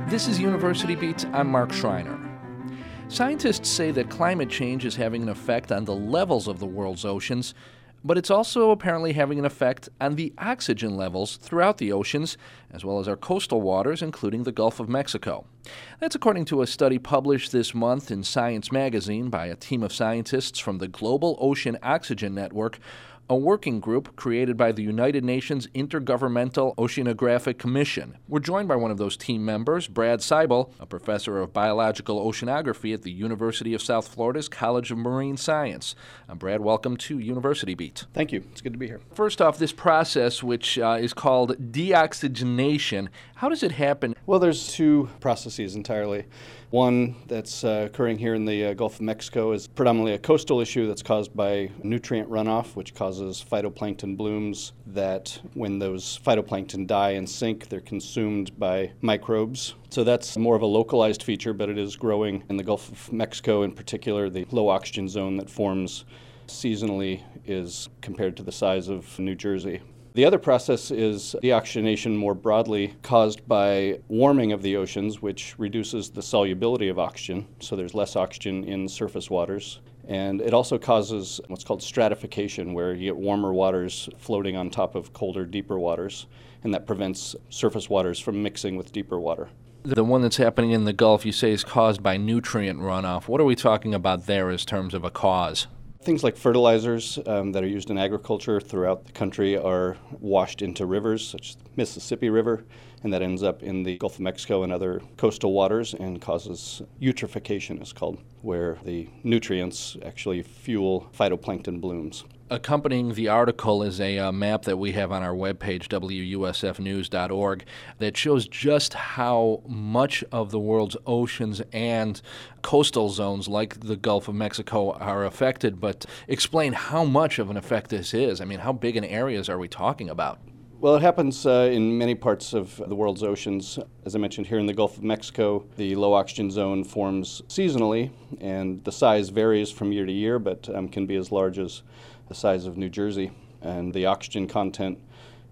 This is University Beat. I'm Mark Schreiner. Scientists say that climate change is having an effect on the levels of the world's oceans, but it's also apparently having an effect on the oxygen levels throughout the oceans, as well as our coastal waters, including the Gulf of Mexico. That's according to a study published this month in Science magazine by a team of scientists from the Global Ocean Oxygen Network, a working group created by the United Nations Intergovernmental Oceanographic Commission. We're joined by one of those team members, Brad Seibel, a professor of biological oceanography at the University of South Florida's College of Marine Science. Brad, welcome to University Beat. Thank you. It's good to be here. First off, this process, which is called deoxygenation, how does it happen? Well, there's two processes entirely. One that's occurring here in the Gulf of Mexico is predominantly a coastal issue that's caused by nutrient runoff, which causes phytoplankton blooms that when those phytoplankton die and sink, they're consumed by microbes. So that's more of a localized feature, but it is growing in the Gulf of Mexico in particular. The low oxygen zone that forms seasonally is compared to the size of New Jersey. The other process is deoxygenation more broadly caused by warming of the oceans, which reduces the solubility of oxygen, so there's less oxygen in surface waters. And it also causes what's called stratification, where you get warmer waters floating on top of colder, deeper waters, and that prevents surface waters from mixing with deeper water. The one that's happening in the Gulf, you say, is caused by nutrient runoff. What are we talking about there as terms of a cause? Things like fertilizers that are used in agriculture throughout the country are washed into rivers, such as the Mississippi River, and that ends up in the Gulf of Mexico and other coastal waters and causes eutrophication, it's called, where the nutrients actually fuel phytoplankton blooms. Accompanying the article is a map that we have on our webpage, wusfnews.org, that shows just how much of the world's oceans and coastal zones, like the Gulf of Mexico, are affected. But explain how much of an effect this is. I mean, how big in areas are we talking about? Well, it happens in many parts of the world's oceans. As I mentioned, here in the Gulf of Mexico, the low oxygen zone forms seasonally, and the size varies from year to year, but can be as large as the size of New Jersey. And the oxygen content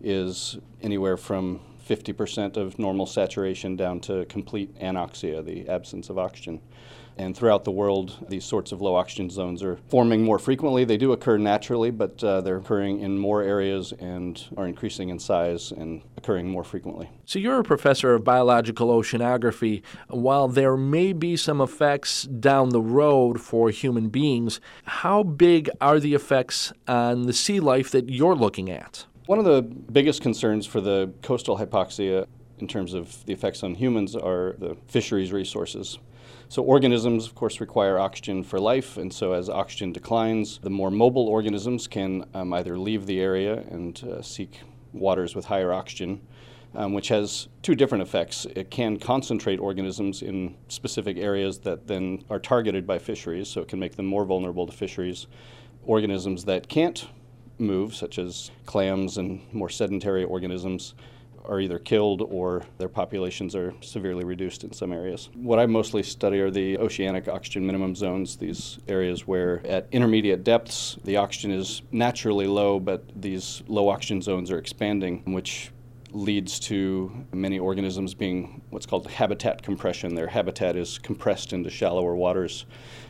is anywhere from 50% of normal saturation down to complete anoxia, the absence of oxygen. And throughout the world, these sorts of low oxygen zones are forming more frequently. They do occur naturally, but they're occurring in more areas and are increasing in size and occurring more frequently. So you're a professor of biological oceanography. While there may be some effects down the road for human beings, how big are the effects on the sea life that you're looking at? One of the biggest concerns for the coastal hypoxia in terms of the effects on humans are the fisheries resources. So organisms, of course, require oxygen for life, and so as oxygen declines, the more mobile organisms can either leave the area and seek waters with higher oxygen, which has two different effects. It can concentrate organisms in specific areas that then are targeted by fisheries, so it can make them more vulnerable to fisheries. Organisms that can't move, such as clams and more sedentary organisms, are either killed or their populations are severely reduced in some areas. What I mostly study are the oceanic oxygen minimum zones, these areas where at intermediate depths the oxygen is naturally low, but these low oxygen zones are expanding, which leads to many organisms being what's called habitat compression. Their habitat is compressed into shallower waters.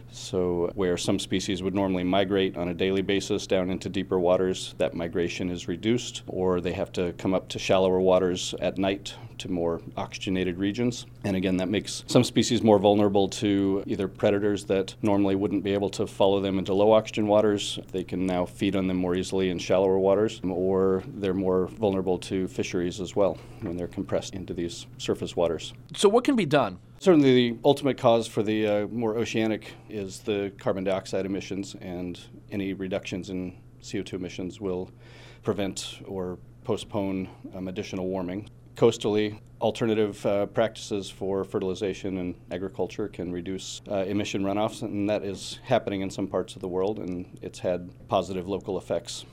So where some species would normally migrate on a daily basis down into deeper waters, that migration is reduced, or they have to come up to shallower waters at night to more oxygenated regions. And again, that makes some species more vulnerable to either predators that normally wouldn't be able to follow them into low oxygen waters. They can now feed on them more easily in shallower waters, or they're more vulnerable to fisheries as well when they're compressed into these surface waters. So what can be done? Certainly the ultimate cause for the more oceanic is the carbon dioxide emissions, and any reductions in CO2 emissions will prevent or postpone additional warming. Coastally, alternative practices for fertilization and agriculture can reduce emission runoffs, and that is happening in some parts of the world, and it's had positive local effects.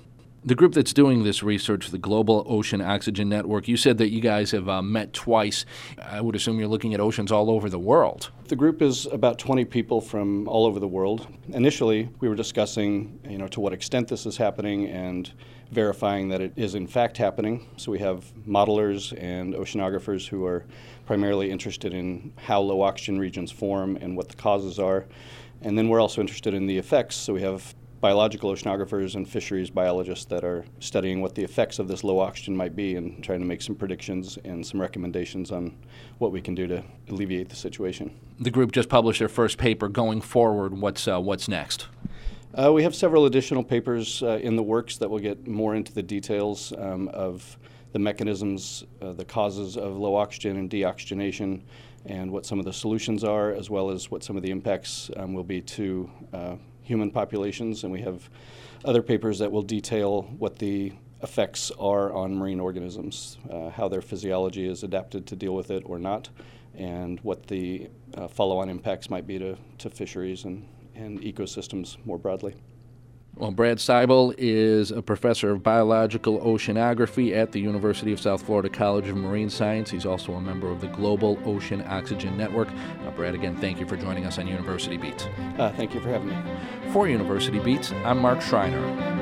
The group that's doing this research, the Global Ocean Oxygen Network, you said that you guys have met twice. I would assume you're looking at oceans all over the world. The group is about 20 people from all over the world. Initially, we were discussing, to what extent this is happening and verifying that it is in fact happening. So we have modelers and oceanographers who are primarily interested in how low oxygen regions form and what the causes are. And then we're also interested in the effects. So we have biological oceanographers and fisheries biologists that are studying what the effects of this low oxygen might be and trying to make some predictions and some recommendations on what we can do to alleviate the situation. The group just published their first paper. Going forward, what's next? We have several additional papers in the works that will get more into the details of the mechanisms, the causes of low oxygen and deoxygenation, and what some of the solutions are, as well as what some of the impacts will be to human populations. And we have other papers that will detail what the effects are on marine organisms, how their physiology is adapted to deal with it or not, and what the follow-on impacts might be to fisheries and ecosystems more broadly. Well, Brad Seibel is a professor of biological oceanography at the University of South Florida College of Marine Science. He's also a member of the Global Ocean Oxygen Network. Brad, again, thank you for joining us on University Beat. Thank you for having me. For University Beat, I'm Mark Schreiner.